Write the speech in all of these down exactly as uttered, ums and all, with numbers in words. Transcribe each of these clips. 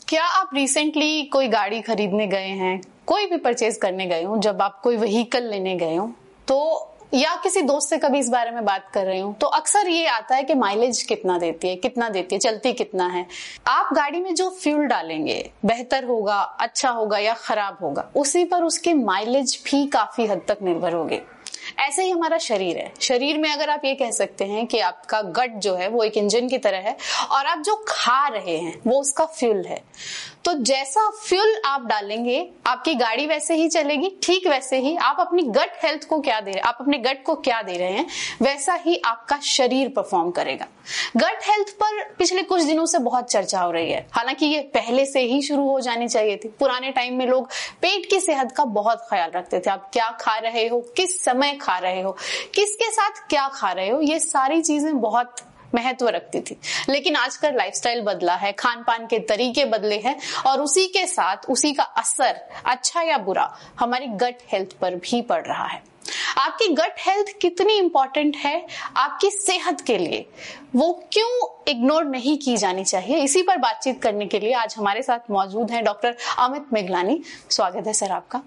क्या आप रिसेंटली कोई गाड़ी खरीदने गए हैं, कोई भी परचेज करने गए हो, जब आप कोई व्हीकल लेने गए हो तो या किसी दोस्त से कभी इस बारे में बात कर रहे हो तो अक्सर ये आता है कि माइलेज कितना देती है, कितना देती है, चलती कितना है। आप गाड़ी में जो फ्यूल डालेंगे बेहतर होगा, अच्छा होगा या खराब होगा, उसी पर उसकी माइलेज भी काफी हद तक निर्भर होगी। ऐसे ही हमारा शरीर है। शरीर में अगर आप ये कह सकते हैं कि आपका गट जो है वो एक इंजन की तरह है और आप जो खा रहे हैं वो उसका फ्यूल है। तो जैसा फ्यूल आप डालेंगे आपकी गाड़ी वैसे ही चलेगी। ठीक वैसे ही आप अपनी गट हेल्थ को क्या दे रहे हैं, आप अपने गट को क्या दे रहे हैं, वैसा ही आपका शरीर परफॉर्म करेगा। गट हेल्थ पर पिछले कुछ दिनों से बहुत चर्चा हो रही है। हालांकि ये पहले से ही शुरू हो जानी चाहिए थी। पुराने टाइम में लोग पेट की सेहत का बहुत ख्याल रखते थे। आप क्या खा रहे हो, किस समय खा रहे हो, किसके साथ क्या खा रहे हो, ये सारी चीजें बहुत महत्व रखती थी। लेकिन आजकल लाइफस्टाइल बदला है, खान पान के तरीके बदले हैं और उसी के साथ उसी का असर अच्छा या बुरा हमारी गट हेल्थ पर भी पड़ रहा है। आपकी गट हेल्थ कितनी इंपॉर्टेंट है आपकी सेहत के लिए, वो क्यों इग्नोर नहीं की जानी चाहिए, इसी पर बातचीत करने के लिए आज हमारे साथ मौजूद हैं डॉक्टर अमित मेघलानी। स्वागत है सर आपका।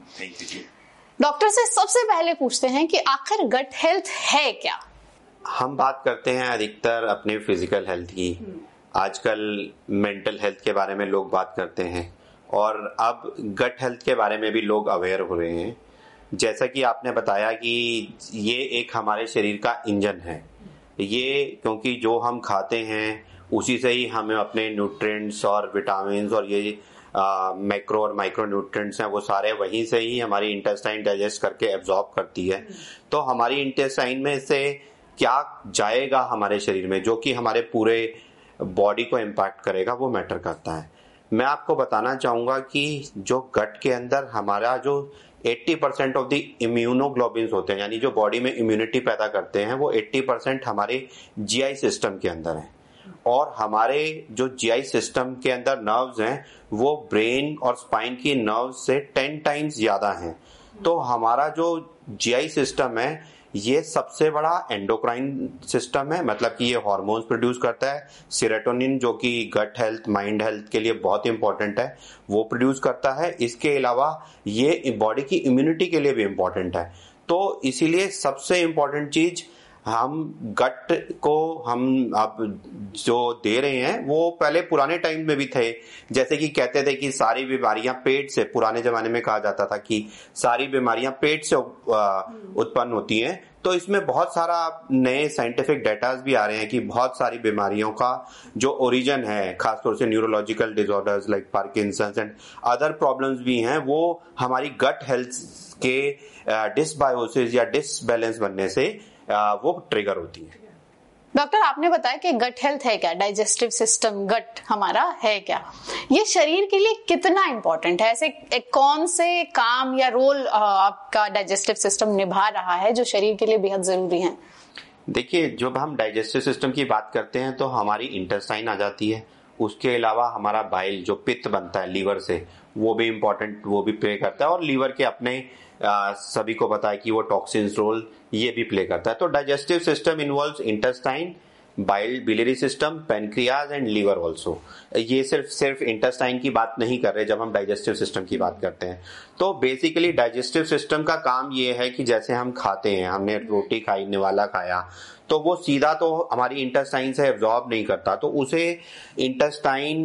डॉक्टर से सबसे पहले पूछते हैं कि आखिर गट हेल्थ है क्या? हम बात करते हैं अधिकतर अपने फिजिकल हेल्थ की, आजकल मेंटल हेल्थ के बारे में लोग बात करते हैं और अब गट हेल्थ के बारे में भी लोग अवेयर हो रहे हैं। जैसा कि आपने बताया कि ये एक हमारे शरीर का इंजन है। ये क्योंकि जो हम खाते हैं उसी से ही हमें अपने न्यूट्रिएंट्स और विटामिन्स और ये मैक्रो और माइक्रो न्यूट्रिएंट्स हैं, वो सारे वहीं से ही हमारी इंटेस्टाइन डाइजेस्ट करके एब्जॉर्ब करती है। तो हमारी इंटेस्टाइन में से क्या जाएगा हमारे शरीर में, जो कि हमारे पूरे बॉडी को इम्पैक्ट करेगा, वो मैटर करता है। मैं आपको बताना चाहूंगा कि जो गट के अंदर हमारा जो अस्सी परसेंट ऑफ द इम्यूनोग्लोबिन्स होते हैं, यानी जो बॉडी में इम्यूनिटी पैदा करते हैं, वो अस्सी परसेंट हमारे जीआई सिस्टम के अंदर है। और हमारे जो जीआई सिस्टम के अंदर नर्व्स हैं वो ब्रेन और स्पाइन की नर्व्स से टेन टाइम्स ज्यादा हैं। तो हमारा जो जीआई सिस्टम है ये सबसे बड़ा एंडोक्राइन सिस्टम है, मतलब कि ये हार्मोन्स प्रोड्यूस करता है। सेरोटोनिन जो कि गट हेल्थ, माइंड हेल्थ के लिए बहुत इंपॉर्टेंट है, वो प्रोड्यूस करता है। इसके अलावा ये बॉडी की इम्यूनिटी के लिए भी इंपॉर्टेंट है। तो इसीलिए सबसे इंपॉर्टेंट चीज हम गट को हम अब जो दे रहे हैं वो पहले पुराने टाइम में भी थे। जैसे कि कहते थे कि सारी बीमारियां पेट से, पुराने जमाने में कहा जाता था कि सारी बीमारियां पेट से उत्पन्न होती हैं। तो इसमें बहुत सारा नए साइंटिफिक डेटास भी आ रहे हैं कि बहुत सारी बीमारियों का जो ओरिजिन है, खासतौर से neurological disorders like Parkinson's and other problems भी हैं, वो हमारी गट हेल्थ के डिसबायोसिस या डिसबैलेंस बनने से वो ट्रिगर होती है। डॉक्टर आपने बताया कि गट हेल्थ है क्या, डाइजेस्टिव सिस्टम गट हमारा है क्या, ये शरीर के लिए कितना इंपॉर्टेंट है? ऐसे एक कौन से काम या रोल आपका डाइजेस्टिव सिस्टम निभा रहा है जो शरीर के लिए बेहद जरूरी है? देखिए, जब हम डाइजेस्टिव सिस्टम की बात करते हैं तो हमारी इंटेस्टाइन आ जाती है। उसके अलावा हमारा बाइल जो पित्त बनता है लीवर से, वो भी इम्पोर्टेंट, वो भी प्ले करता है। और लीवर के अपने आ, सभी को पता है कि वो टॉक्सिन्स रोल ये भी प्ले करता है। तो digestive system involves intestine, bile, biliary system, pancreas and liver also. ये सिर्फ सिर्फ इंटेस्टाइन की बात नहीं कर रहे जब हम डाइजेस्टिव सिस्टम की बात करते हैं। तो बेसिकली डाइजेस्टिव सिस्टम का काम ये है कि जैसे हम खाते हैं, हमने रोटी खाई, निवाला खाया, तो वो सीधा तो हमारी इंटेस्टाइन से एब्जॉर्ब नहीं करता। तो उसे इंटेस्टाइन,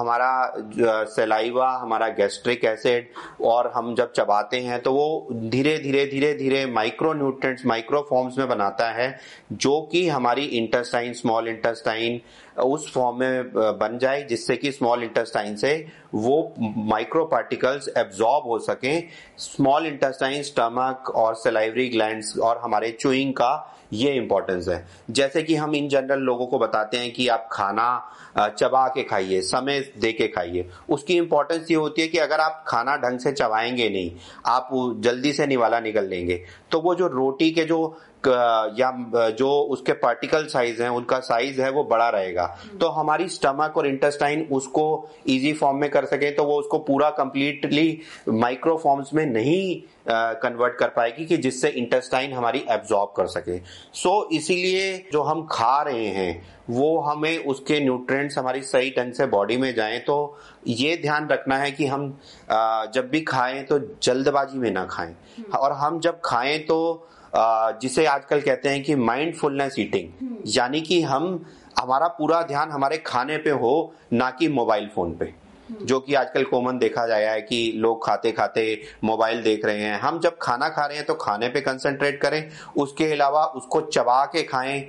हमारा सलाइवा, हमारा गैस्ट्रिक एसिड, और हम जब चबाते हैं तो वो धीरे धीरे धीरे धीरे माइक्रो न्यूट्रिएंट्स, माइक्रो फॉर्म्स में बनाता है, जो कि हमारी इंटेस्टाइन, स्मॉल इंटेस्टाइन उस फॉर्म में बन जाए, जिससे कि स्मॉल इंटेस्टाइन से वो माइक्रो पार्टिकल्स एब्जॉर्ब हो सके। स्मॉल इंटेस्टाइन, स्टमक और सलाइवरी ग्लैंड्स और हमारे च्यूइंग का ये इंपॉर्टेंस है। जैसे कि हम इन जनरल लोगों को बताते हैं कि आप खाना चबा के खाइए, समय दे के खाइए। उसकी इंपॉर्टेंस ये होती है कि अगर आप खाना ढंग से चबाएंगे नहीं, आप जल्दी से निवाला निकल लेंगे, तो वो जो रोटी के जो या जो उसके पार्टिकल साइज है उनका साइज है वो बड़ा रहेगा, तो हमारी स्टमक और इंटेस्टाइन उसको इजी फॉर्म में कर सके, तो वो उसको पूरा कंप्लीटली माइक्रो फॉर्म्स में नहीं कन्वर्ट uh, कर पाएगी कि जिससे इंटेस्टाइन हमारी एब्जॉर्ब कर सके। सो so, इसीलिए जो हम खा रहे हैं वो हमें उसके न्यूट्रिएंट्स हमारी सही ढंग से बॉडी में जाएं। तो ये ध्यान रखना है कि हम uh, जब भी खाएं तो जल्दबाजी में ना खाएं, और हम जब खाएं तो uh, जिसे आजकल कहते हैं कि माइंडफुलनेस ईटिंग, यानी कि हम हमारा पूरा ध्यान हमारे खाने पे हो, ना कि मोबाइल फोन पे, जो कि आजकल कॉमन देखा जाया है कि लोग खाते खाते मोबाइल देख रहे हैं। हम जब खाना खा रहे हैं तो खाने पे कंसंट्रेट करें, उसके अलावा उसको चबा के खाएं,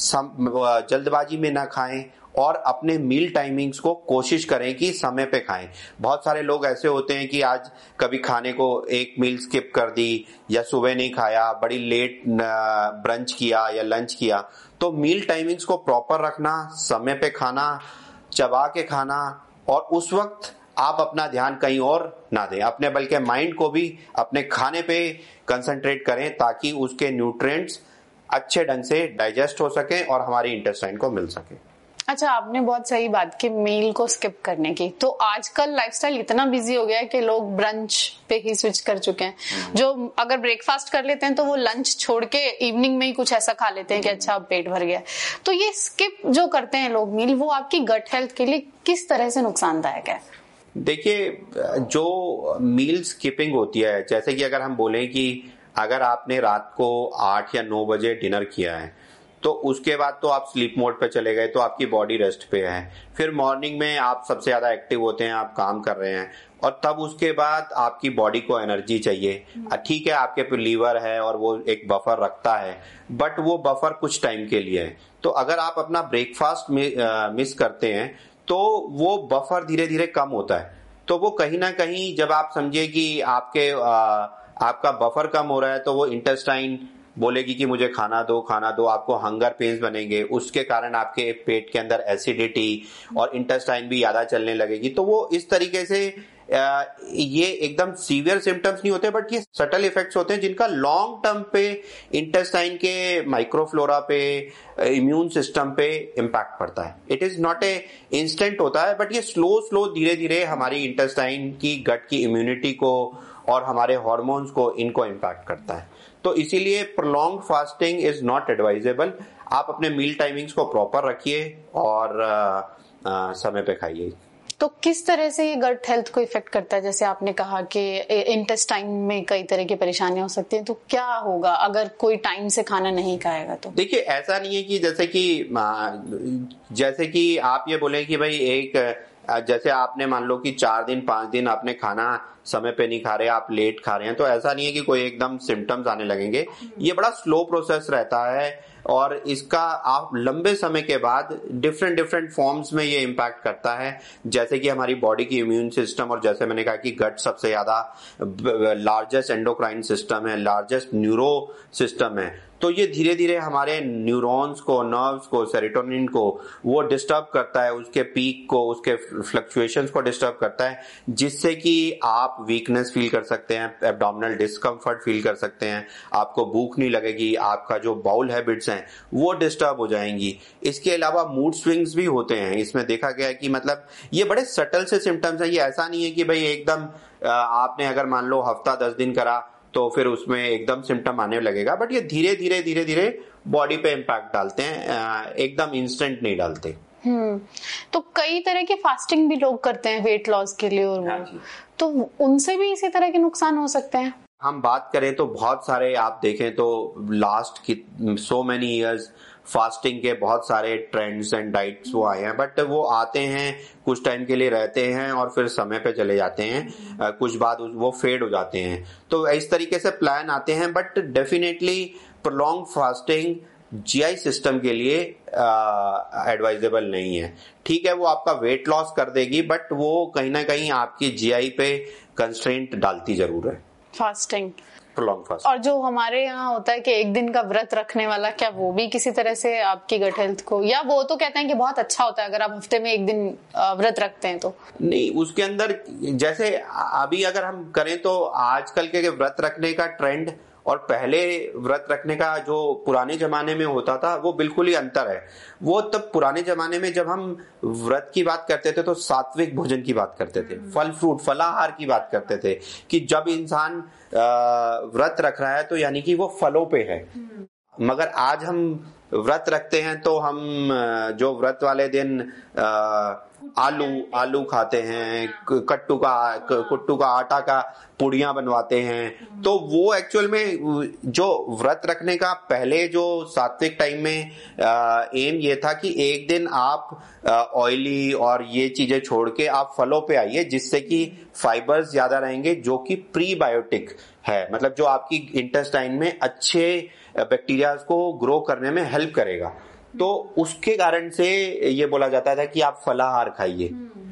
जल्दबाजी में ना खाएं, और अपने मील टाइमिंग्स को कोशिश करें कि समय पे खाएं। बहुत सारे लोग ऐसे होते हैं कि आज कभी खाने को एक मील स्किप कर दी, या सुबह नहीं खाया, बड़ी लेट ब्रंच किया या लंच किया। तो मील टाइमिंग्स को प्रॉपर रखना, समय पे खाना, चबा के खाना, और उस वक्त आप अपना ध्यान कहीं और ना दें, अपने बल्कि माइंड को भी अपने खाने पे कंसंट्रेट करें ताकि उसके न्यूट्रिएंट्स अच्छे ढंग से डाइजेस्ट हो सके और हमारी इंटेस्टाइन को मिल सके। अच्छा, आपने बहुत सही बात की मील को स्किप करने की। तो आजकल लाइफस्टाइल इतना बिजी हो गया है कि लोग ब्रंच पे ही स्विच कर चुके हैं। जो अगर ब्रेकफास्ट कर लेते हैं तो वो लंच छोड़ के इवनिंग में ही कुछ ऐसा खा लेते हैं कि अच्छा अब पेट भर गया। तो ये स्किप जो करते हैं लोग मील, वो आपकी गट हेल्थ के लिए किस तरह से नुकसानदायक है? देखिए, जो मील स्किपिंग होती है, जैसे कि अगर हम बोलें कि अगर आपने रात को आठ या नौ बजे डिनर किया है तो उसके बाद तो आप स्लीप मोड पे चले गए, तो आपकी बॉडी रेस्ट पे है। फिर मॉर्निंग में आप सबसे ज्यादा एक्टिव होते हैं, आप काम कर रहे हैं, और तब उसके बाद आपकी बॉडी को एनर्जी चाहिए। ठीक है, आपके पे लीवर है और वो एक बफर रखता है, बट वो बफर कुछ टाइम के लिए है। तो अगर आप अपना ब्रेकफास्ट मिस करते हैं तो वो बफर धीरे धीरे कम होता है। तो वो कहीं ना कहीं, जब आप समझिए कि आपके आ, आपका बफर कम हो रहा है, तो वो इंटेस्टाइन बोलेगी कि मुझे खाना दो खाना दो, आपको हंगर पेन्स बनेंगे, उसके कारण आपके पेट के अंदर एसिडिटी और इंटेस्टाइन भी ज्यादा चलने लगेगी। तो वो इस तरीके से आ, ये एकदम सीवियर सिम्टम्स नहीं होते, बट ये सटल इफेक्ट्स होते हैं जिनका लॉन्ग टर्म पे इंटेस्टाइन के माइक्रोफ्लोरा पे, इम्यून सिस्टम पे इम्पैक्ट पड़ता है। It is not a instant होता है, बट ये स्लो स्लो धीरे धीरे हमारी इंटेस्टाइन की, गट की इम्यूनिटी को और हमारे हार्मोन्स को, इनको इम्पैक्ट करता है। तो इसीलिए prolonged fasting is not advisable. आप अपने मील टाइमिंग्स को प्रॉपर रखिए और आ, आ, समय पे खाइए। तो किस तरह से ये गट हेल्थ को इफेक्ट करता है? जैसे आपने कहा कि इंटेस्टाइन में कई तरह की परेशानियां हो सकती हैं, तो क्या होगा अगर कोई टाइम से खाना नहीं खाएगा? तो देखिए, ऐसा नहीं है कि जैसे कि जैसे कि आप ये बोले कि भाई एक, जैसे आपने मान लो कि चार दिन पांच दिन आपने खाना समय पे नहीं खा रहे, आप लेट खा रहे हैं, तो ऐसा नहीं है कि कोई एकदम सिम्टम्स आने लगेंगे। ये बड़ा स्लो प्रोसेस रहता है, और इसका आप लंबे समय के बाद डिफरेंट डिफरेंट फॉर्म्स में ये इम्पैक्ट करता है। जैसे कि हमारी बॉडी की इम्यून सिस्टम, और जैसे मैंने कहा कि गट सबसे ज्यादा लार्जेस्ट एंडोक्राइन सिस्टम है, लार्जेस्ट न्यूरो सिस्टम है। तो ये धीरे धीरे हमारे न्यूरॉन्स को, नर्व्स को, सेरोटोनिन को वो डिस्टर्ब करता है, उसके पीक को, उसके फ्लक्चुएशंस को डिस्टर्ब करता है, जिससे कि आप वीकनेस फील कर सकते हैं, एब्डोमिनल डिस्कम्फर्ट फील कर सकते हैं, आपको भूख नहीं लगेगी, आपका जो बाउल हैबिट्स हैं वो डिस्टर्ब हो जाएंगी। इसके अलावा मूड स्विंग्स भी होते हैं। इसमें देखा गया है कि मतलब ये बड़े सटल से सिम्टम्स हैं। ये ऐसा नहीं है कि भाई एकदम आपने अगर मान लो हफ्ता दस दिन करा तो फिर उसमें एकदम सिम्टम आने लगेगा, बट ये धीरे धीरे धीरे धीरे बॉडी पे इम्पैक्ट डालते हैं, एकदम इंस्टेंट नहीं डालते। हम्म तो कई तरह की फास्टिंग भी लोग करते हैं वेट लॉस के लिए, और वो तो उनसे भी इसी तरह के नुकसान हो सकते हैं। हम बात करें तो बहुत सारे, आप देखें तो लास्ट की सो मेनी इयर्स फास्टिंग के बहुत सारे ट्रेंड्स एंड डाइट्स वो आए हैं, बट वो आते हैं, कुछ टाइम के लिए रहते हैं और फिर समय पे चले जाते हैं, कुछ बाद वो फेड हो जाते हैं। तो इस तरीके से प्लान आते हैं, but definitely prolong fasting GI system के लिए एडवाइजेबल नहीं है। ठीक है, वो आपका वेट लॉस कर देगी, बट वो कहीं ना कहीं आपकी जीआई पे कंस्ट्रेंट डालती जरूर है फास्टिंग, प्रोलॉन्ग फास्ट। और जो हमारे यहाँ होता है कि एक दिन का व्रत रखने वाला, क्या वो भी किसी तरह से आपकी गट हेल्थ को, या वो तो कहते हैं कि बहुत अच्छा होता है अगर आप हफ्ते में एक दिन व्रत रखते हैं तो? नहीं, उसके अंदर जैसे अभी अगर हम करें तो आजकल के व्रत रखने का ट्रेंड और पहले व्रत रखने का जो पुराने जमाने में होता था वो बिल्कुल ही अंतर है। वो तब पुराने जमाने में जब हम व्रत की बात करते थे तो सात्विक भोजन की बात करते थे, फल फ्रूट फलाहार की बात करते थे कि जब इंसान व्रत रख रहा है तो यानी कि वो फलों पे है। मगर आज हम व्रत रखते हैं तो हम जो व्रत वाले दिन आ, आलू आलू खाते हैं, कट्टू का कुट्टू का आटा का पुड़ियां बनवाते हैं। तो वो एक्चुअल में जो व्रत रखने का पहले जो सात्विक टाइम में आ, एम ये था कि एक दिन आप ऑयली और ये चीजें छोड़ के आप फलों पे आइए, जिससे कि फाइबर्स ज्यादा रहेंगे जो कि प्रीबायोटिक है, मतलब जो आपकी इंटेस्टाइन में अच्छे बैक्टीरिया को ग्रो करने में हेल्प करेगा। तो उसके कारण से ये बोला जाता था कि आप फलाहार खाइए।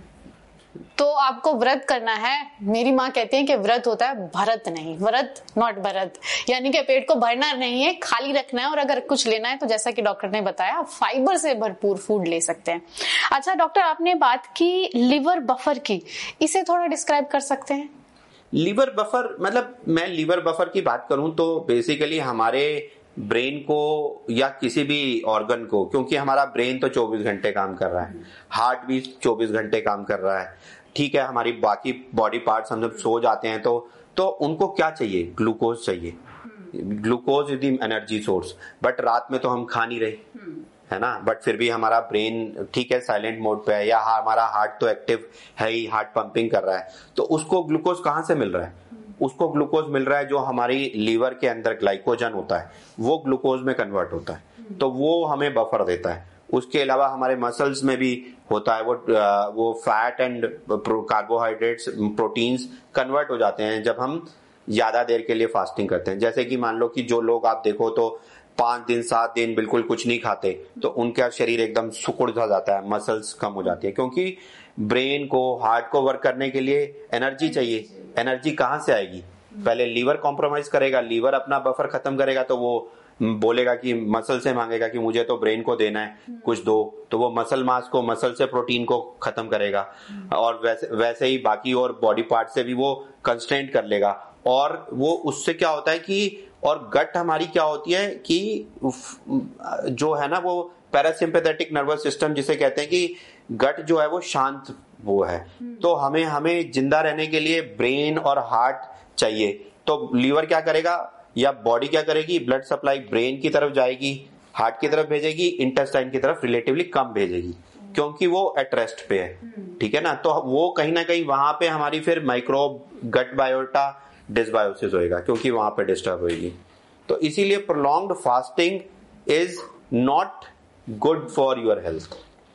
तो आपको व्रत करना है। मेरी माँ कहती है कि व्रत होता है भरत नहीं, व्रत नॉट भरत, यानी कि पेट को भरना नहीं है, खाली रखना है। और अगर कुछ लेना है तो जैसा कि डॉक्टर ने बताया फाइबर से भरपूर फूड ले सकते हैं। अच्छा डॉक्टर, आपने बात की लिवर बफर की, इसे थोड़ा डिस्क्राइब कर सकते हैं? लिवर बफर मतलब मैं लिवर बफर की बात करूं तो बेसिकली हमारे ब्रेन को या किसी भी ऑर्गन को, क्योंकि हमारा ब्रेन तो चौबीस घंटे काम कर रहा है, हार्ट भी चौबीस घंटे काम कर रहा है, ठीक है, हमारी बाकी बॉडी पार्ट्स हम जब सो जाते हैं तो तो उनको क्या चाहिए? ग्लूकोज चाहिए। Glucose is the energy source. But रात में तो हम खा नहीं रहे, है ना, बट फिर भी हमारा ब्रेन ठीक है साइलेंट मोड पे है, या हमारा हार्ट तो एक्टिव है ही, हार्ट पंपिंग कर रहा है, तो उसको ग्लूकोज कहाँ से मिल रहा है? उसको ग्लूकोज मिल रहा है जो हमारी लीवर के अंदर ग्लाइकोजन होता है, वो ग्लूकोज में कन्वर्ट होता है, तो वो हमें बफर देता है। उसके अलावा हमारे मसल्स में भी होता है, वो वो fat and carbohydrates proteins convert हो जाते हैं जब हम ज्यादा देर के लिए फास्टिंग करते हैं। जैसे कि मान लो कि जो लोग आप देखो तो पांच दिन सात दिन बिल्कुल कुछ नहीं खाते, तो उनका शरीर एकदम सुकुड़ सा जाता है, मसल्स कम हो जाती है, क्योंकि ब्रेन को हार्ट को वर्क करने के लिए एनर्जी चाहिए। एनर्जी कहाँ से आएगी? पहले लीवर कॉम्प्रोमाइज करेगा, लीवर अपना बफर खत्म करेगा तो वो बोलेगा कि मसल से मांगेगा कि मुझे तो ब्रेन को देना है कुछ दो, तो वो मसल मास को, मसल से प्रोटीन को खत्म करेगा, और वैसे वैसे ही बाकी और बॉडी पार्ट से भी वो कंस्ट्रेंट कर लेगा। और वो उससे क्या होता है कि, और गट हमारी क्या होती है कि जो है ना वो पैरासिम्पैथेटिक नर्वस सिस्टम जिसे कहते हैं कि गट जो है वो शांत वो है, तो हमें हमें जिंदा रहने के लिए ब्रेन और हार्ट चाहिए। तो लीवर क्या करेगा या बॉडी क्या करेगी? ब्लड सप्लाई ब्रेन की तरफ जाएगी, हार्ट की तरफ भेजेगी, इंटेस्टाइन की तरफ रिलेटिवली कम भेजेगी, क्योंकि वो एट रेस्ट पे है, ठीक है ना। तो वो कहीं ना कहीं वहां पे हमारी फिर माइक्रोब गट बायोटा डिसबायोसिस होएगा, क्योंकि वहां पे डिस्टर्ब होगी। तो इसीलिए prolonged fasting is not good for your health.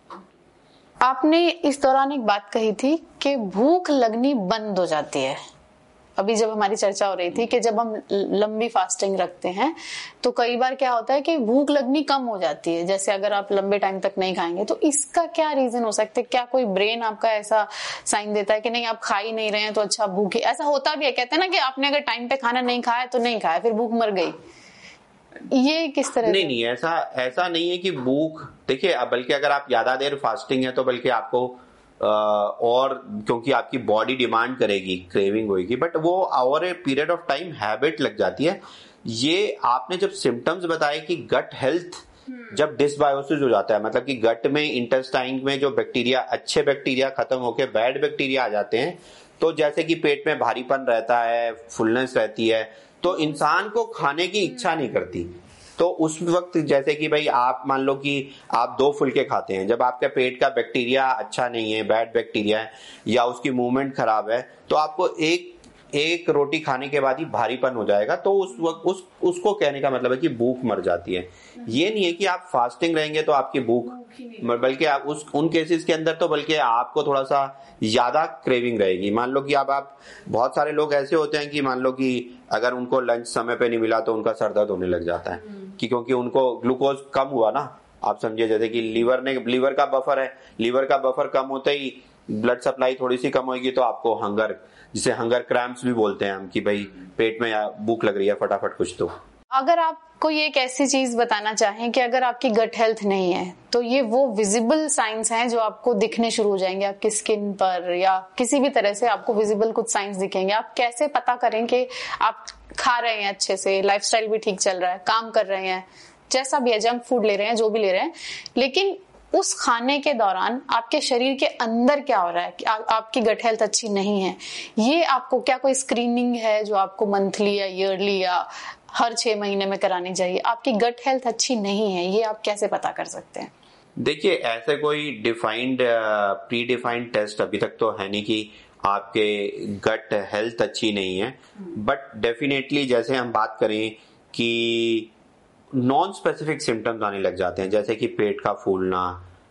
आपने इस दौरान एक बात कही थी कि भूख लगनी बंद हो जाती है। अभी जब हमारी चर्चा हो रही थी कि जब हम लंबी फास्टिंग रखते हैं तो कई बार क्या होता है कि भूख लगनी कम हो जाती है, जैसे अगर आप लंबे टाइम तक नहीं खाएंगे। तो इसका क्या रीजन हो सकता है? क्या कोई ब्रेन आपका ऐसा साइन देता है कि नहीं आप खा ही नहीं रहे हैं तो अच्छा भूख है? ऐसा होता भी है, कहते हैं ना कि आपने अगर टाइम पे खाना नहीं खाया तो नहीं खाया, फिर भूख मर गई। ये किस तरह? नहीं नहीं, ऐसा ऐसा नहीं है कि भूख, देखिए बल्कि अगर आप ज्यादा देर फास्टिंग है तो बल्कि आपको और क्योंकि आपकी बॉडी डिमांड करेगी, क्रेविंग होगी, बट वो over a period of time habit लग जाती है। ये आपने जब सिम्टम्स बताए कि गट हेल्थ जब डिसबायोसिस हो जाता है, मतलब कि गट में इंटेस्टाइन में जो बैक्टीरिया, अच्छे बैक्टीरिया खत्म होकर बैड बैक्टीरिया आ जाते हैं, तो जैसे कि पेट में भारीपन रहता है, फुलनेस रहती है, तो इंसान को खाने की इच्छा नहीं करती। तो उस वक्त जैसे कि भाई आप मान लो कि आप दो फुलके खाते हैं, जब आपके पेट का बैक्टीरिया अच्छा नहीं है, बैड बैक्टीरिया है, या उसकी मूवमेंट खराब है, तो आपको एक एक रोटी खाने के बाद ही भारीपन हो जाएगा। तो उस वक्त उस उसको कहने का मतलब है कि भूख मर जाती है। ये नहीं है कि आप फास्टिंग रहेंगे तो आपकी भूख, बल्कि आप उस उन केसेस के अंदर तो बल्कि आपको थोड़ा सा ज्यादा क्रेविंग रहेगी। मान लो कि आप आप बहुत सारे लोग ऐसे होते हैं कि मान लो कि अगर उनको लंच समय पे नहीं मिला तो उनका सर दर्द होने लग जाता है, कि क्योंकि उनको ग्लूकोज कम हुआ ना। आप समझिए जैसे कि लीवर ने लीवर का बफर है, लीवर का बफर कम होते ही ब्लड सप्लाई थोड़ी सी कम होगी तो आपको हंगर, जिसे हंगर क्रैम्प्स भी बोलते हैं हम, कि भाई पेट में भूख लग रही है, फटाफट कुछ दो। अगर आप कोई एक ऐसी चीज बताना चाहें कि अगर आपकी गट हेल्थ नहीं है तो ये वो विजिबल साइंस हैं जो आपको दिखने शुरू हो जाएंगे आपकी स्किन पर, या किसी भी तरह से आपको विजिबल कुछ साइंस दिखेंगे, आप कैसे पता करें कि आप खा रहे हैं अच्छे से, लाइफस्टाइल भी ठीक चल रहा है, काम कर रहे हैं, जैसा भी है, जंक फूड ले रहे हैं, जो भी ले रहे हैं, लेकिन उस खाने के दौरान आपके शरीर के अंदर क्या हो रहा है कि आ, आपकी गट हेल्थ अच्छी नहीं है, ये आपको क्या कोई स्क्रीनिंग है जो आपको मंथली या ईयरली या हर छह महीने में करानी चाहिए? आपकी गट हेल्थ अच्छी नहीं है, ये आप कैसे पता कर सकते हैं? देखिए, ऐसे कोई डिफाइंड प्री डिफाइंड टेस्ट अभी तक तो है नहीं कि आपके गट हेल्थ अच्छी नहीं है, बट डेफिनेटली जैसे हम बात करें कि नॉन स्पेसिफिक सिम्टम्स आने लग जाते हैं, जैसे कि पेट का फूलना,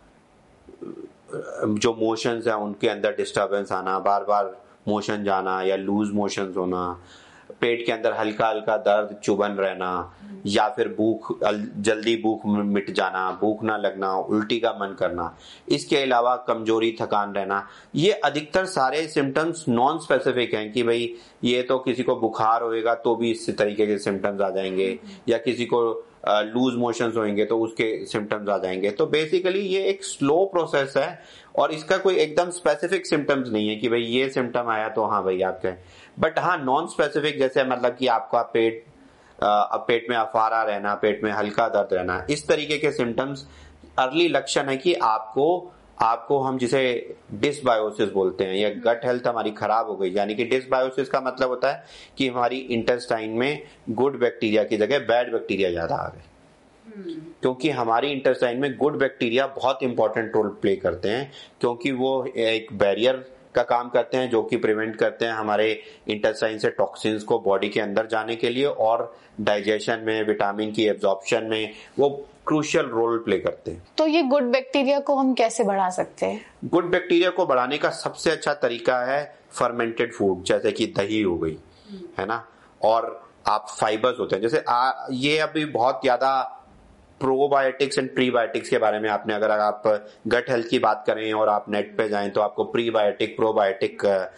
जो मोशंस है उनके अंदर डिस्टरबेंस आना, बार बार मोशन जाना या लूज मोशंस होना, पेट के अंदर हल्का हल्का दर्द, चुभन रहना, या फिर भूख, जल्दी भूख मिट जाना, भूख ना लगना, उल्टी का मन करना, इसके अलावा कमजोरी, थकान रहना, ये अधिकतर सारे सिम्टम्स नॉन स्पेसिफिक हैं कि भाई ये तो किसी को बुखार होएगा तो भी इस तरीके के सिम्टम्स आ जाएंगे, या किसी को लूज मोशंस होंगे तो उसके सिम्टम्स आ जाएंगे। तो बेसिकली ये एक स्लो प्रोसेस है और इसका कोई एकदम स्पेसिफिक सिम्टम्स नहीं है कि भाई ये सिम्टम आया तो हाँ भाई आपके, बट हाँ नॉन स्पेसिफिक, जैसे मतलब कि आपका पेट अब पेट में अफारा रहना, पेट में हल्का दर्द रहना, इस तरीके के सिम्टम्स अर्ली लक्षण है कि आपको आपको हम जिसे डिसबायोसिस बोलते हैं, या गट हेल्थ हमारी खराब हो गई। यानी कि डिसबायोसिस का मतलब होता है कि हमारी इंटेस्टाइन में गुड बैक्टीरिया की जगह बैड बैक्टीरिया ज्यादा आ गए, क्योंकि हमारी इंटेस्टाइन में गुड बैक्टीरिया बहुत इंपॉर्टेंट रोल प्ले करते हैं, क्योंकि वो एक बैरियर का काम करते हैं जो कि प्रिवेंट करते हैं हमारे इंटेस्टाइन से टॉक्सिन्स को बॉडी के अंदर जाने के लिए, और डाइजेशन में, विटामिन की एब्जॉर्प्शन में वो क्रूशियल रोल प्ले करते हैं। तो ये गुड बैक्टीरिया को हम कैसे बढ़ा सकते हैं? गुड बैक्टीरिया को बढ़ाने का सबसे अच्छा तरीका है फर्मेंटेड फूड, जैसे कि दही हो गई, है ना, और आप फाइबर्स होते हैं जैसे आ, ये अभी बहुत ज्यादा प्रोबायोटिक्स एंड प्रीबायोटिक्स के बारे में आपने, अगर आप गट हेल्थ की बात करें और आप नेट पे जाएं तो आपको प्रीबायोटिक, प्रोबायोटिक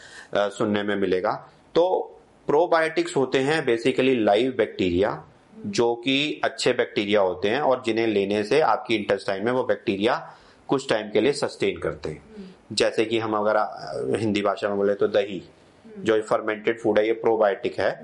सुनने में मिलेगा। तो प्रोबायोटिक्स होते हैं बेसिकली लाइव बैक्टीरिया, जो कि अच्छे बैक्टीरिया होते हैं और जिन्हें लेने से आपकी इंटेस्टाइन में वो बैक्टीरिया कुछ टाइम के लिए सस्टेन करते हैं। जैसे कि हम अगर हिंदी भाषा में बोले तो दही, जो फर्मेंटेड फूड है, ये प्रोबायोटिक है,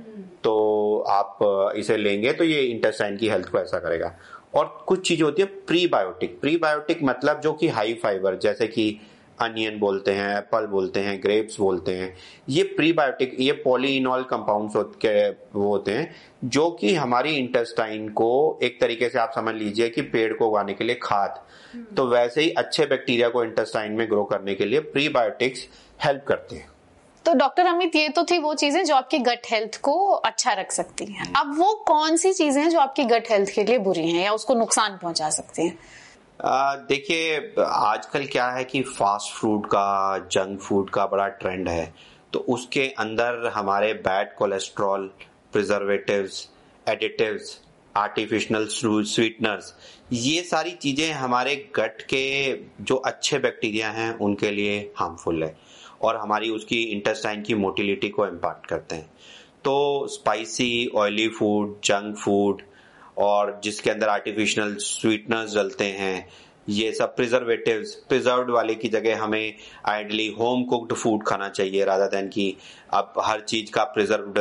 तो आप इसे लेंगे तो ये इंटेस्टाइन की हेल्थ को ऐसा करेगा। और कुछ चीजें होती है प्रीबायोटिक। प्रीबायोटिक मतलब जो कि हाई फाइबर, जैसे कि अनियन बोलते हैं, एप्पल बोलते हैं, ग्रेप्स बोलते हैं, ये प्रीबायोटिक, ये पॉलीइनॉल कंपाउंड्स वो होते हैं जो कि हमारी इंटेस्टाइन को एक तरीके से आप समझ लीजिए कि पेड़ को उगाने के लिए खाद, तो वैसे ही अच्छे बैक्टीरिया को इंटेस्टाइन में ग्रो करने के लिए प्रीबायोटिक्स हेल्प करते हैं। तो डॉक्टर अमित, ये तो थी वो चीजें जो आपकी गट हेल्थ को अच्छा रख सकती हैं। अब वो कौन सी चीजें हैं जो आपकी गट हेल्थ के लिए बुरी हैं या उसको नुकसान पहुंचा सकती हैं? देखिए, आजकल क्या है कि फास्ट फूड का, जंक फूड का बड़ा ट्रेंड है, तो उसके अंदर हमारे bad cholesterol, preservatives, additives, artificial sweeteners, ये सारी चीजें हमारे गट के जो अच्छे बैक्टीरिया हैं उनके लिए हार्मफुल है और हमारी उसकी इंटेस्टाइन की मोटिलिटी को इम्पैक्ट करते हैं। तो spicy, oily food, junk food और जिसके अंदर आर्टिफिशियल स्वीटनर्स डलते हैं, ये सब प्रिजर्वेटिव्स, प्रिजर्व्ड वाले की जगह हमें आइडियली होम कुक्ड फूड खाना चाहिए, रादर देन कि अब हर चीज का प्रिजर्व्ड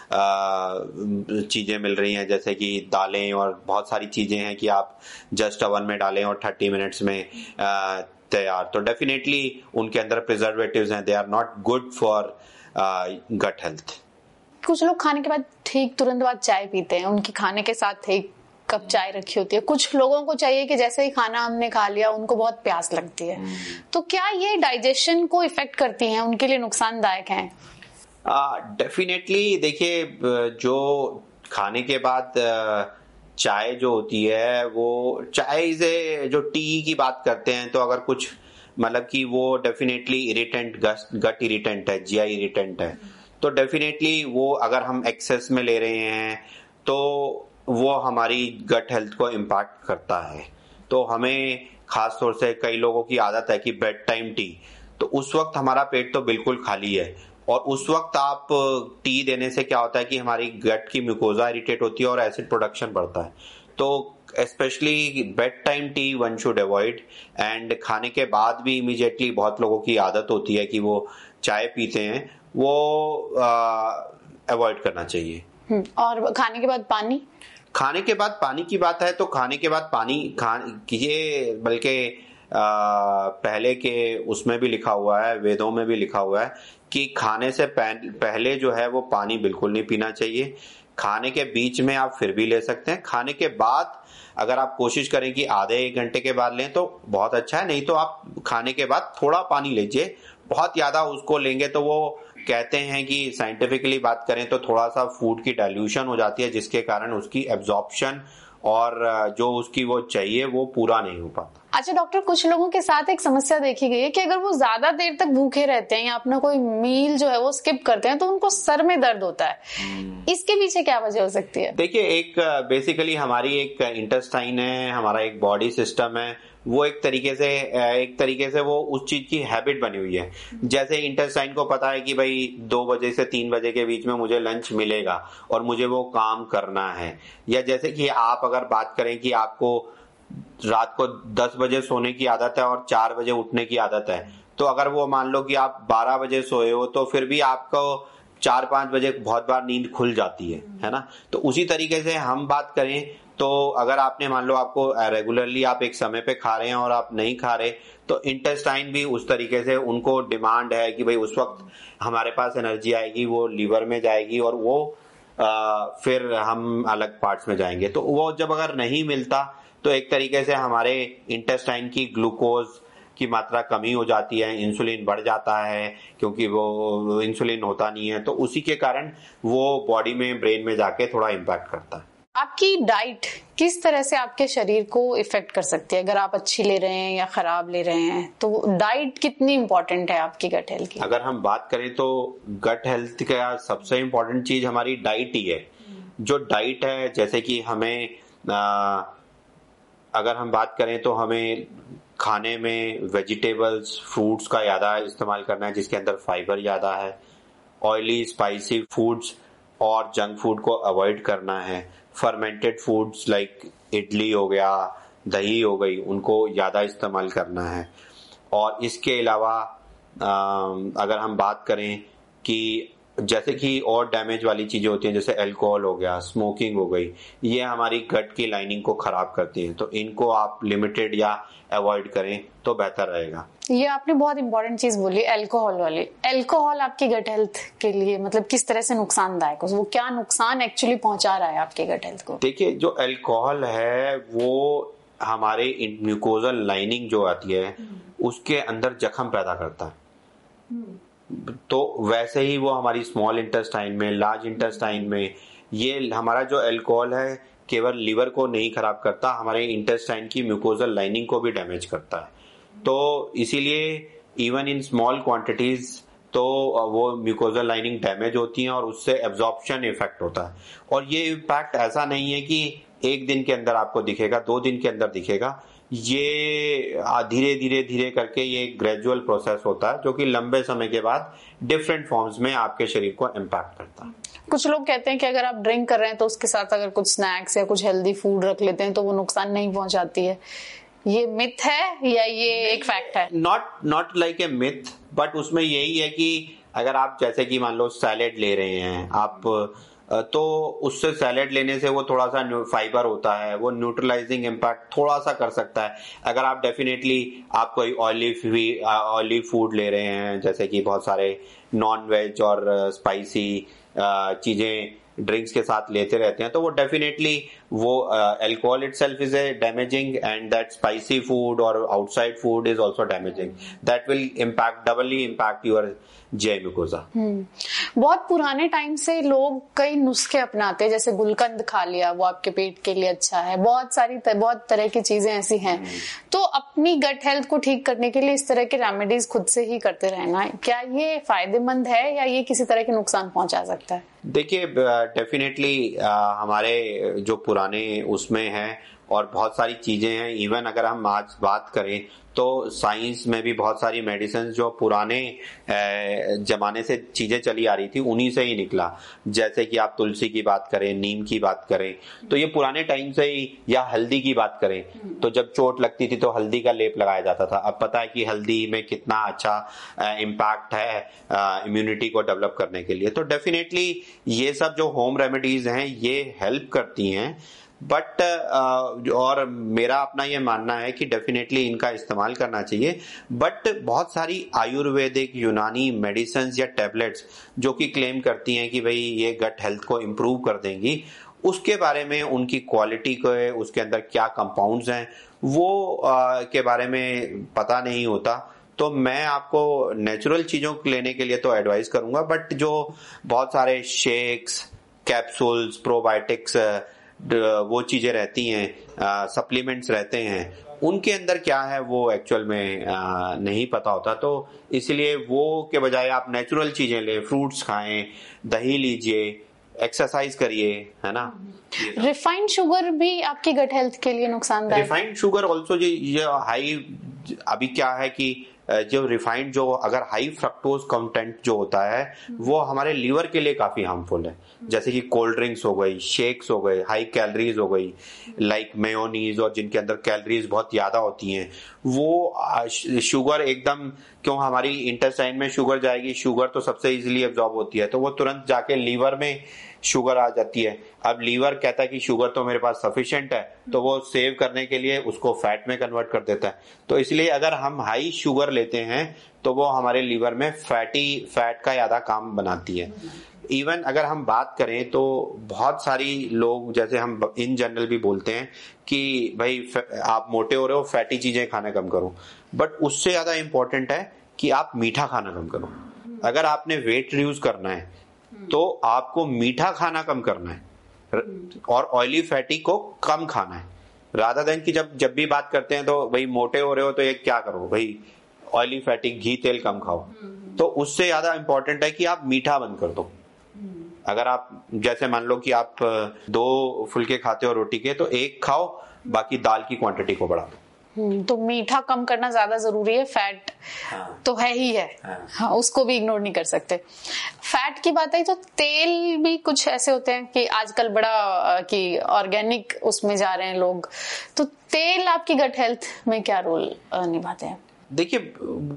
चीजें मिल रही हैं, जैसे कि दालें और बहुत सारी चीजें हैं कि आप जस्ट ओवन में डालें और थर्टी मिनट्स में आ, तैयार। तो डेफिनेटली उनके अंदर प्रिजर्वेटिव्स हैं, they are not good for gut health. कुछ लोग खाने के बाद ठीक तुरंत बाद चाय पीते हैं, उनकी खाने के साथ एक कप चाय रखी होती है। कुछ लोगों को चाहिए कि जैसे ही खाना हमने खा लिया उनको बहुत प्यास लगती है, तो क्या ये डाइजेशन को इफेक्ट करती हैं, उनके लिए नुकसानदायक हैं? डेफिनेटली uh, देखिए, जो खाने के बाद चाय जो होती है, वो चाय से जो टी की बात करते हैं, तो अगर कुछ मतलब कि वो डेफिनेटली इरिटेंट, गट इरिटेंट है, जीआई इरिटेंट है, तो डेफिनेटली वो अगर हम एक्सेस में ले रहे हैं तो वो हमारी गट हेल्थ को इम्पैक्ट करता है। तो हमें खास तौर से कई लोगों की आदत है कि बेड टाइम टी, तो उस वक्त हमारा पेट तो बिल्कुल खाली है और उस वक्त आप टी देने से क्या होता है कि हमारी गट की म्यूकोजा इरिटेट होती है और एसिड प्रोडक्शन बढ़ता है। तो specially bed time tea one should avoid. And खाने के बाद भी इमीडिएटली बहुत लोगों की आदत होती है कि वो चाय पीते हैं, वो अवॉइड करना चाहिए। और खाने के बाद पानी खाने के बाद पानी की बात है तो खाने के बाद पानी खा ये बल्कि पहले के उसमें भी लिखा हुआ है, वेदों में भी लिखा हुआ है कि खाने से पहले जो है वो पानी बिल्कुल नहीं पीना चाहिए। खाने के बीच में आप फिर भी ले सकते हैं। खाने के बाद अगर आप कोशिश करें कि आधे एक घंटे के बाद लें तो बहुत अच्छा है, नहीं तो आप खाने के बाद थोड़ा पानी लीजिए। बहुत ज्यादा उसको लेंगे तो वो कहते हैं कि साइंटिफिकली बात करें तो थोड़ा सा फूड की डाइल्यूशन हो जाती है, जिसके कारण उसकी एब्जॉर्प्शन और जो उसकी वो चाहिए वो पूरा नहीं हो पाता। अच्छा डॉक्टर, कुछ लोगों के साथ एक समस्या देखी गई है कि अगर वो ज्यादा देर तक भूखे रहते हैं या अपना कोई मील जो है वो स्किप करते हैं तो उनको सर में दर्द होता है। इसके पीछे क्या वजह हो सकती है? देखिए, एक बेसिकली हमारी एक इंटेस्टाइन है, हमारा एक बॉडी सिस्टम है, वो एक तरीके से एक तरीके से वो उस चीज की हैबिट बनी हुई है। जैसे इंटेस्टाइन को पता है कि भाई दो बजे से तीन बजे के बीच में मुझे लंच मिलेगा और मुझे वो काम करना है। या जैसे कि आप अगर बात करें कि आपको रात को दस बजे सोने की आदत है और चार बजे उठने की आदत है, तो अगर वो मान लो कि आप बारह बजे सोए हो तो फिर भी आपको चार पांच बजे बहुत बार नींद खुल जाती है, है ना। तो उसी तरीके से हम बात करें तो अगर आपने मान लो आपको रेगुलरली आप एक समय पे खा रहे हैं और आप नहीं खा रहे, तो इंटेस्टाइन भी उस तरीके से उनको डिमांड है कि भाई उस वक्त हमारे पास एनर्जी आएगी, वो लीवर में जाएगी और वो आ, फिर हम अलग पार्ट्स में जाएंगे। तो वो जब अगर नहीं मिलता तो एक तरीके से हमारे इंटेस्टाइन की ग्लूकोज की मात्रा कमी हो जाती है, इंसुलिन बढ़ जाता है क्योंकि वो इंसुलिन होता नहीं है, तो उसी के कारण वो बॉडी में ब्रेन में जाके थोड़ा इम्पैक्ट करता है। आपकी डाइट किस तरह से आपके शरीर को इफेक्ट कर सकती है? अगर आप अच्छी ले रहे हैं या खराब ले रहे हैं, तो डाइट कितनी इंपॉर्टेंट है आपकी गट हेल्थ की? अगर हम बात करें तो गट हेल्थ का सबसे इम्पोर्टेंट चीज हमारी डाइट ही है। जो डाइट है, जैसे कि हमें आ, अगर हम बात करें तो हमें खाने में वेजिटेबल्स, फ्रूट्स का ज्यादा इस्तेमाल करना है जिसके अंदर फाइबर ज्यादा है। ऑयली स्पाइसी फूड्स और जंक फूड को अवॉइड करना है। फर्मेंटेड फूड्स लाइक इडली हो गया, दही हो गई, उनको ज्यादा इस्तेमाल करना है। और इसके अलावा अगर हम बात करें कि जैसे कि और डैमेज वाली चीजें होती हैं, जैसे अल्कोहल हो गया, स्मोकिंग हो गई, ये हमारी गट की लाइनिंग को खराब करती हैं, तो इनको आप लिमिटेड या अवॉइड करें तो बेहतर रहेगा। ये आपने बहुत इंपॉर्टेंट चीज बोली, अल्कोहल वाली। अल्कोहल आपकी गट हेल्थ के लिए मतलब किस तरह से नुकसानदायक है? वो क्या नुकसान एक्चुअली पहुंचा रहा है आपके गट हेल्थ को? देखिए, जो अल्कोहल है वो हमारे म्यूकोजल लाइनिंग जो आती है उसके अंदर जख्म पैदा करता है। तो वैसे ही वो हमारी स्मॉल इंटेस्टाइन में, लार्ज इंटेस्टाइन में, ये हमारा जो अल्कोहल है केवल लीवर को नहीं खराब करता, हमारे इंटेस्टाइन की म्यूकोजल लाइनिंग को भी डैमेज करता है। तो इसीलिए इवन इन स्मॉल क्वांटिटीज तो वो म्यूकोजल लाइनिंग डैमेज होती है और उससे एब्जॉर्प्शन इफेक्ट होता है। और ये इम्पैक्ट ऐसा नहीं है कि एक दिन के अंदर आपको दिखेगा, दो दिन के अंदर दिखेगा, ये धीरे धीरे धीरे करके ये ग्रेजुअल प्रोसेस होता है जो कि लंबे समय के बाद डिफरेंट फॉर्म्स में आपके शरीर को इम्पैक्ट करता है। कुछ लोग कहते हैं कि अगर आप ड्रिंक कर रहे हैं तो उसके साथ अगर कुछ स्नैक्स या कुछ हेल्दी फूड रख लेते हैं तो वो नुकसान नहीं पहुंचाती है। ये मिथ है या ये एक फैक्ट है? Not not like a myth, but उसमें यही है कि अगर आप जैसे कि मान लो सैलेड ले रहे हैं आप, तो उससे सैलेड लेने से वो थोड़ा सा फाइबर होता है, वो न्यूट्रलाइजिंग इम्पैक्ट थोड़ा सा कर सकता है। अगर आप डेफिनेटली आप कोई ऑयली ऑयली फूड ले रहे हैं, जैसे कि बहुत सारे नॉन वेज और स्पाइसी चीजें ड्रिंक्स के साथ लेते रहते हैं, तो वो डेफिनेटली वो alcohol itself is a damaging and that spicy food और outside food is also damaging. That will impact doubly impact your G mucosa. बहुत पुराने टाइम से लोग कई नुस्खे अपनाते हैं, जैसे गुलकंद खा लिया, वो आपके पेट के लिए अच्छा है। बहुत सारी बहुत तरह की चीजें ऐसी हैं। तो अपनी गट हेल्थ को ठीक करने के लिए इस तरह के रेमेडीज खुद से ही करते रहना, क्या ये फायदेमंद है या ये किसी तरह के नुकसान पहुंचा सकता है? देखिए, डेफिनेटली हमारे जो पुराने उसमें है और बहुत सारी चीजें हैं। इवन अगर हम आज बात करें तो साइंस में भी बहुत सारी मेडिसिन जो पुराने जमाने से चीजें चली आ रही थी उन्हीं से ही निकला। जैसे कि आप तुलसी की बात करें, नीम की बात करें तो ये पुराने टाइम से ही, या हल्दी की बात करें तो जब चोट लगती थी तो हल्दी का लेप लगाया जाता था। अब पता है कि हल्दी में कितना अच्छा इम्पैक्ट है इम्यूनिटी को डेवलप करने के लिए। तो डेफिनेटली ये सब जो होम रेमेडीज हैं ये हेल्प करती हैं, बट uh, और मेरा अपना ये मानना है कि डेफिनेटली इनका इस्तेमाल करना चाहिए। बट बहुत सारी आयुर्वेदिक यूनानी मेडिसिन या टैबलेट्स जो कि क्लेम करती हैं कि भाई ये गट हेल्थ को इम्प्रूव कर देंगी, उसके बारे में, उनकी क्वालिटी को, उसके अंदर क्या कंपाउंड्स हैं वो uh, के बारे में पता नहीं होता। तो मैं आपको नेचुरल चीजों को लेने के लिए तो एडवाइस करूंगा, बट जो बहुत सारे शेक्स, कैप्सूल्स, प्रोबायोटिक्स, वो चीजें रहती हैं, सप्लीमेंट्स रहते हैं, उनके अंदर क्या है वो एक्चुअल में आ, नहीं पता होता। तो इसलिए वो के बजाय आप नेचुरल चीजें लें, फ्रूट्स खाएं, दही लीजिए, एक्सरसाइज करिए, है ना। रिफाइंड शुगर भी आपकी गट हेल्थ के लिए नुकसानदायक? रिफाइंड शुगर ऑल्सो ये हाई, अभी क्या है कि जो रिफाइंड, जो अगर हाई फ्रक्टोज कंटेंट जो होता है वो हमारे लीवर के लिए काफी हार्मफुल है। जैसे कि कोल्ड ड्रिंक्स हो गई, शेक्स हो गए, हाई कैलोरीज हो गई, लाइक मेयोनीज, और जिनके अंदर कैलोरीज बहुत ज्यादा होती हैं, वो शुगर एकदम, क्यों हमारी इंटेस्टाइन में शुगर जाएगी, शुगर तो सबसे इजीली एब्जॉर्ब होती है, तो वो तुरंत जाके लीवर में शुगर आ जाती है। अब लीवर कहता है कि शुगर तो मेरे पास सफिशिएंट है, तो वो सेव करने के लिए उसको फैट में कन्वर्ट कर देता है। तो इसलिए अगर हम हाई शुगर लेते हैं तो वो हमारे लीवर में फैटी फैट का ज्यादा काम बनाती है। इवन अगर हम बात करें तो बहुत सारी लोग, जैसे हम इन जनरल भी बोलते हैं कि भाई आप मोटे हो रहे हो, फैटी चीजें खाना कम करो, बट उससे ज्यादा इंपॉर्टेंट है कि आप मीठा खाना कम करो। अगर आपने वेट रिड्यूस करना है तो आपको मीठा खाना कम करना है और ऑयली फैटी को कम खाना है, रादर देन कि जब जब भी बात करते हैं तो भाई मोटे हो रहे हो तो ये क्या करो, भाई ऑयली फैटी, घी तेल कम खाओ। तो उससे ज्यादा इंपॉर्टेंट है कि आप मीठा बंद कर दो। अगर आप, जैसे मान लो कि आप दो फुलके खाते हो रोटी के, तो एक खाओ, बाकी दाल की क्वांटिटी को बढ़ा दो। तो मीठा कम करना ज्यादा जरूरी है। फैट हाँ, तो है ही है हाँ, हाँ, उसको भी इग्नोर नहीं कर सकते। फैट की बात आई तो तेल भी कुछ ऐसे होते हैं कि आजकल बड़ा कि ऑर्गेनिक उसमें जा रहे हैं लोग, तो तेल आपकी गट हेल्थ में क्या रोल निभाते हैं? देखिए,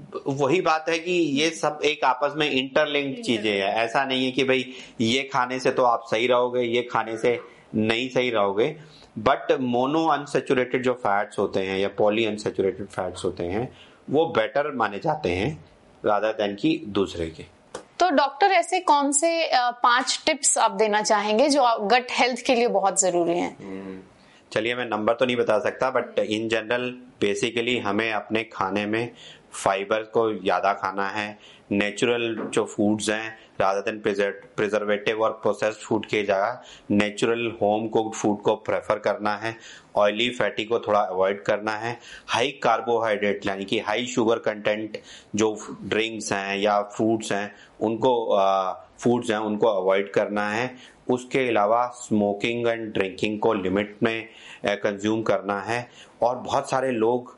वही बात है कि ये सब एक आपस में इंटरलिंक्ड चीजें हैं। ऐसा नहीं है कि भाई ये खाने से तो आप सही रहोगे, ये खाने से नहीं सही रहोगे। बट मोनो अनसेचुरेटेड जो फैट्स होते हैं या पॉली अनसेचुरेटेड फैट्स होते हैं वो बेटर माने जाते हैं रादर देन की दूसरे के। तो डॉक्टर, ऐसे कौन से पांच टिप्स आप देना चाहेंगे जो गट हेल्थ के लिए बहुत जरूरी हैं? चलिए, मैं नंबर तो नहीं बता सकता, बट इन जनरल बेसिकली हमें अपने खाने में फाइबर को ज्यादा खाना है, नेचुरल जो फूड्स हैं रादर देन प्रिजर्वेटिव और प्रोसेस्ड फूड के जगह नेचुरल होम कुक्ड फूड को प्रेफर करना है, ऑयली फैटी को थोड़ा अवॉइड करना है, हाई कार्बोहाइड्रेट यानी कि हाई शुगर कंटेंट जो ड्रिंक्स हैं या फ्रूट्स हैं उनको फूड्स हैं उनको अवॉइड करना है। उसके अलावा स्मोकिंग एंड ड्रिंकिंग को लिमिट में कंज्यूम करना है। और बहुत सारे लोग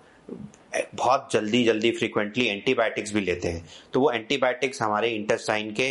बहुत जल्दी जल्दी फ्रीक्वेंटली एंटीबायोटिक्स भी लेते हैं, तो वो एंटीबायोटिक्स हमारे इंटेस्टाइन के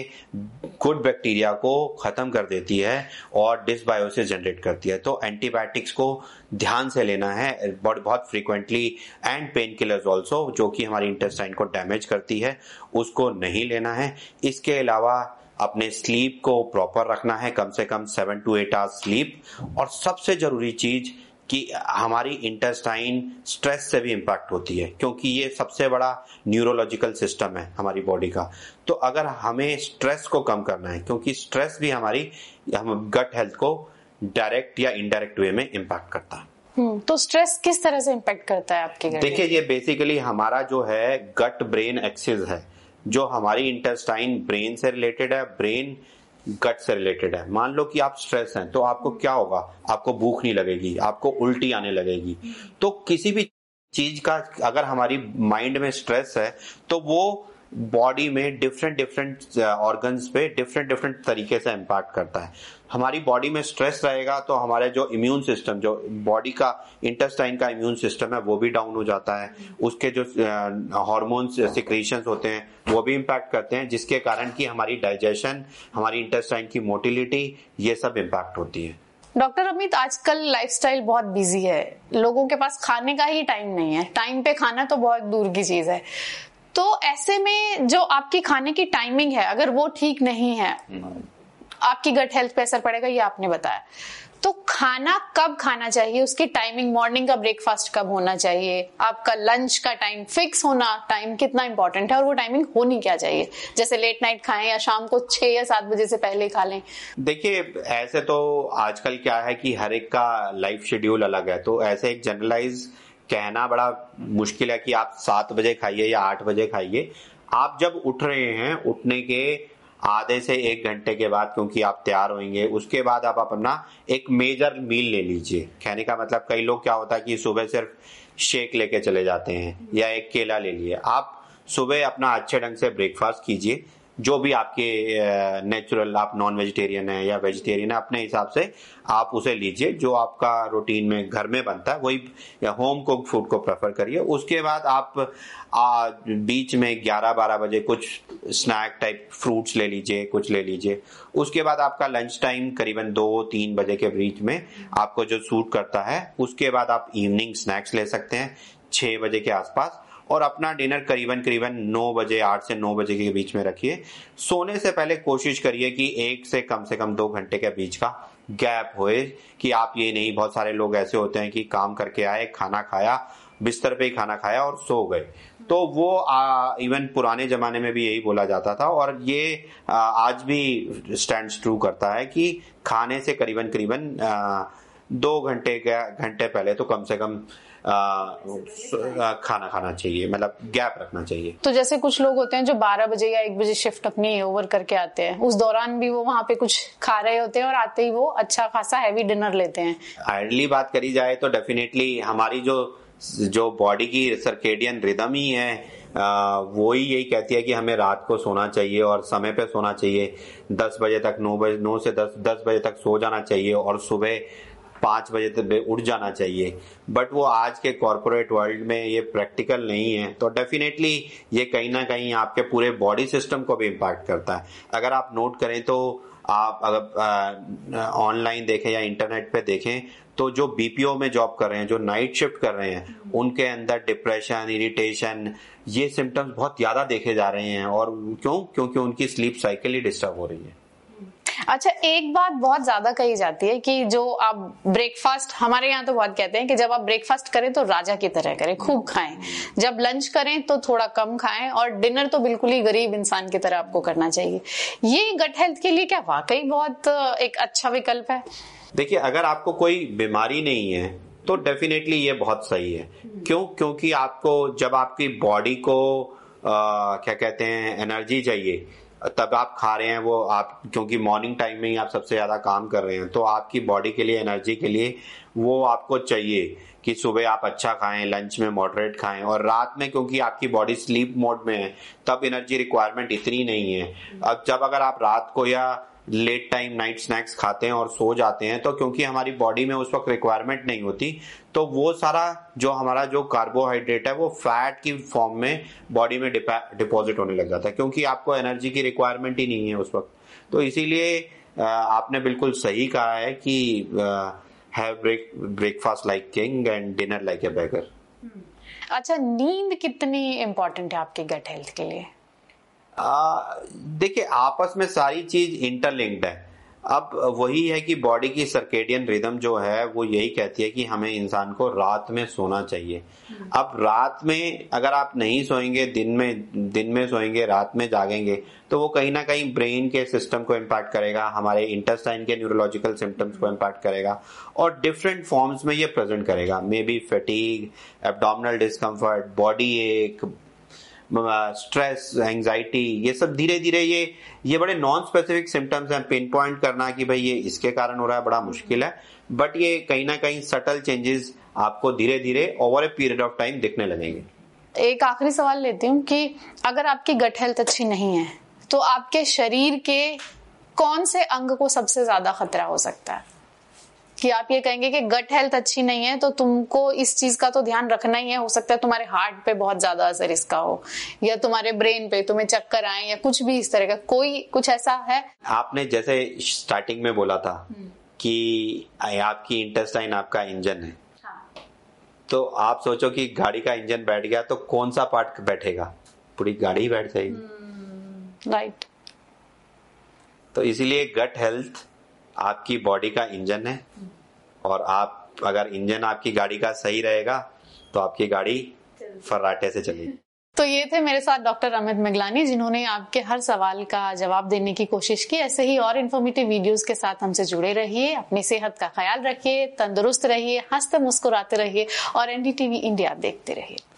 गुड बैक्टीरिया को खत्म कर देती है और डिसबायोसिस जनरेट करती है। तो एंटीबायोटिक्स को ध्यान से लेना है बहुत frequently, and pain killers also जो कि हमारी इंटेस्टाइन को डैमेज करती है, उसको नहीं लेना है। इसके अलावा अपने स्लीप को प्रॉपर रखना है, कम से कम seven to eight hours sleep. और सबसे जरूरी चीज कि हमारी इंटेस्टाइन स्ट्रेस से भी इंपैक्ट होती है, क्योंकि ये सबसे बड़ा न्यूरोलॉजिकल सिस्टम है हमारी बॉडी का। तो अगर हमें स्ट्रेस को कम करना है, क्योंकि स्ट्रेस भी हमारी हम गट हेल्थ को डायरेक्ट या इनडायरेक्ट वे में इंपैक्ट करता है। हम्म, तो स्ट्रेस किस तरह से इंपैक्ट करता है आपके गट? देखिए, ये बेसिकली हमारा जो है गट ब्रेन एक्सिस है, जो हमारी इंटेस्टाइन ब्रेन से रिलेटेड है, ब्रेन गट से रिलेटेड है। मान लो कि आप स्ट्रेस हैं तो आपको क्या होगा, आपको भूख नहीं लगेगी, आपको उल्टी आने लगेगी। तो किसी भी चीज का अगर हमारी माइंड में स्ट्रेस है तो वो बॉडी में डिफरेंट डिफरेंट ऑर्गन्स पे डिफरेंट डिफरेंट तरीके से इम्पैक्ट करता है। हमारी बॉडी में स्ट्रेस रहेगा तो हमारे जो इम्यून सिस्टम, जो बॉडी का इंटेस्टाइन का इम्यून सिस्टम है वो भी डाउन हो जाता है। उसके जो हार्मोन्स सिक्रीशंस होते हैं वो भी इम्पैक्ट करते हैं, जिसके कारण कि हमारी डाइजेशन, हमारी इंटेस्टाइन की मोटिलिटी, ये सब इम्पैक्ट होती है। डॉक्टर अमित, आजकल लाइफस्टाइल बहुत बिजी है, लोगों के पास खाने का ही टाइम नहीं है, टाइम पे खाना तो बहुत दूर की चीज है। तो ऐसे में जो आपकी खाने की टाइमिंग है, अगर वो ठीक नहीं है, आपकी गट हेल्थ पे असर पड़ेगा, ये आपने बताया। तो खाना कब खाना चाहिए, उसकी टाइमिंग, मॉर्निंग का ब्रेकफास्ट कब होना चाहिए, आपका लंच का टाइम फिक्स होना, टाइम कितना इंपॉर्टेंट है, और वो टाइमिंग होनी क्या चाहिए? जैसे लेट नाइट खाएं या शाम को छह या सात बजे से पहले खा लें? देखिए, ऐसे तो आजकल क्या है कि हर एक का लाइफ शेड्यूल अलग है, तो ऐसे एक जनरलाइज कहना बड़ा मुश्किल है कि आप सात बजे खाइए या आठ बजे खाइए। आप जब उठ रहे हैं, उठने के आधे से एक घंटे के बाद, क्योंकि आप तैयार होंगे, उसके बाद आप अपना एक मेजर मील ले लीजिए। कहने का मतलब, कई लोग क्या होता है कि सुबह सिर्फ शेक लेके चले जाते हैं या एक केला ले लिए। आप सुबह अपना अच्छे ढंग से ब्रेकफास्ट कीजिए, जो भी आपके नेचुरल, आप नॉन वेजिटेरियन है या वेजिटेरियन है, अपने हिसाब से आप उसे लीजिए। जो आपका रूटीन में घर में बनता है वही होम कुक फूड को प्रेफर करिए। उसके बाद आप आ, बीच में ग्यारह बारह बजे कुछ स्नैक टाइप फ्रूट्स ले लीजिए, कुछ ले लीजिए। उसके बाद आपका लंच टाइम करीबन दो तीन बजे के बीच में आपको जो सूट करता है, उसके बाद आप इवनिंग स्नैक्स ले सकते हैं छह बजे के आसपास, और अपना डिनर करीबन करीबन नौ बजे, आठ से नौ बजे के बीच में रखिए। सोने से पहले कोशिश करिए कि एक से कम से कम दो घंटे के बीच का गैप होए, कि आप ये नहीं, बहुत सारे लोग ऐसे होते हैं कि काम करके आए, खाना खाया, बिस्तर पे ही खाना खाया और सो गए। तो वो आ, इवन पुराने जमाने में भी यही बोला जाता था, और ये आ, आज भी स्टैंड्स ट्रू करता है कि खाने से करीबन करीबन दो घंटे घंटे पहले तो कम से कम आ, खाना खाना चाहिए, मतलब गैप रखना चाहिए। तो जैसे कुछ लोग होते हैं जो बारह बजे या एक बजे शिफ्ट अपनी ओवर करके आते हैं, उस दौरान भी वो वहां पे कुछ खा रहे होते हैं और आते ही वो अच्छा खासा हैवी डिनर लेते हैं। आइडली बात करी जाए तो डेफिनेटली हमारी जो जो बॉडी की सर्केडियन रिदम ही है, वो ही यही कहती है कि हमें रात को सोना चाहिए और समय पे सोना चाहिए। दस बजे तक, नौ बजे नौ से दस दस बजे तक सो जाना चाहिए और सुबह पांच बजे तक उठ जाना चाहिए। बट वो आज के कॉर्पोरेट वर्ल्ड में ये प्रैक्टिकल नहीं है, तो डेफिनेटली ये कहीं ना कहीं आपके पूरे बॉडी सिस्टम को भी इम्पैक्ट करता है। अगर आप नोट करें तो आप अगर ऑनलाइन देखें या इंटरनेट पे देखें तो जो बीपीओ में जॉब कर रहे हैं, जो नाइट शिफ्ट कर रहे हैं, उनके अंदर डिप्रेशन, इरिटेशन, ये सिम्टम्स बहुत ज्यादा देखे जा रहे हैं। और क्यों? क्योंकि उनकी स्लीप साइकिल ही डिस्टर्ब हो रही है। अच्छा, एक बात बहुत ज्यादा कही जाती है कि जो आप ब्रेकफास्ट, हमारे यहाँ तो बहुत कहते हैं कि जब आप ब्रेकफास्ट करें तो राजा की तरह करें, खूब खाएं, जब लंच करें तो थोड़ा कम खाएं, और डिनर तो बिल्कुल ही गरीब इंसान की तरह आपको करना चाहिए। ये गट हेल्थ के लिए क्या वाकई बहुत एक अच्छा विकल्प है? देखिए, अगर आपको कोई बीमारी नहीं है तो डेफिनेटली ये बहुत सही है। क्यों? क्योंकि आपको जब आपकी बॉडी को आ, क्या कहते हैं, एनर्जी चाहिए, तब आप खा रहे हैं वो आप, क्योंकि मॉर्निंग टाइम में ही आप सबसे ज्यादा काम कर रहे हैं, तो आपकी बॉडी के लिए, एनर्जी के लिए वो आपको चाहिए कि सुबह आप अच्छा खाएं, लंच में मॉडरेट खाएं, और रात में क्योंकि आपकी बॉडी स्लीप मोड में है तब एनर्जी रिक्वायरमेंट इतनी नहीं है। अब जब अगर आप रात को या लेट टाइम नाइट स्नैक्स खाते हैं और सो जाते हैं, तो क्योंकि हमारी बॉडी में उस वक्त रिक्वायरमेंट नहीं होती, तो वो सारा जो हमारा जो कार्बोहाइड्रेट है वो फैट की फॉर्म में बॉडी में डिपॉजिट होने लग जाता है, क्योंकि आपको एनर्जी की रिक्वायरमेंट ही नहीं है उस वक्त। तो इसीलिए आपने बिल्कुल सही कहा है कि have break breakfast like king and dinner like a beggar. अच्छा, नींद कितनी इम्पोर्टेंट है आपके गट हेल्थ के लिए? देखिए, आपस में सारी चीज इंटरलिंक्ड है। अब वही है कि बॉडी की सर्केडियन रिदम जो है वो यही कहती है कि हमें इंसान को रात में सोना चाहिए। अब रात में अगर आप नहीं सोएंगे, दिन में दिन में सोएंगे, रात में जागेंगे, तो वो कहीं ना कहीं ब्रेन के सिस्टम को इम्पैक्ट करेगा, हमारे इंटेस्टाइन के न्यूरोलॉजिकल सिम्टम्स को इम्पैक्ट करेगा, और डिफरेंट फॉर्म्स में ये प्रेजेंट करेगा। Maybe fatigue, abdominal discomfort, body ache, stress, anxiety, ये सब धीरे धीरे ये ये बड़े नॉन स्पेसिफिक सिम्टम्स हैं। पिन पॉइंट करना कि भाई ये इसके कारण हो रहा है बड़ा मुश्किल है, बट ये कहीं ना कहीं सटल चेंजेस आपको धीरे धीरे over a period of time दिखने लगेंगे। एक आखिरी सवाल लेती हूँ कि अगर आपकी गट हेल्थ अच्छी नहीं है तो आपके शरीर के कौन से अंग को सबसे ज्यादा खतरा हो सकता है? कि आप ये कहेंगे कि गट हेल्थ अच्छी नहीं है तो तुमको इस चीज का तो ध्यान रखना ही है, हो सकता है तुम्हारे हार्ट पे बहुत ज्यादा असर इसका हो, या तुम्हारे ब्रेन पे, तुम्हें चक्कर आए, या कुछ भी इस तरह का कोई कुछ ऐसा है? आपने जैसे स्टार्टिंग में बोला था कि आपकी इंटेस्टाइन आपका इंजन है, तो आप सोचो कि गाड़ी का इंजन बैठ गया तो कौन सा पार्ट बैठेगा? पूरी गाड़ी ही बैठ जाएगी। राइट। तो इसीलिए गट हेल्थ आपकी बॉडी का इंजन है, और आप अगर इंजन आपकी गाड़ी का सही रहेगा तो आपकी गाड़ी फर्राटे से चलेगी। तो ये थे मेरे साथ डॉक्टर अमित मिगलानी, जिन्होंने आपके हर सवाल का जवाब देने की कोशिश की। ऐसे ही और इन्फॉर्मेटिव वीडियोस के साथ हमसे जुड़े रहिए, अपनी सेहत का ख्याल रखिए, तंदुरुस्त रहिए, हंसते मुस्कुराते रहिए और एनडीटीवी इंडिया देखते रहिए।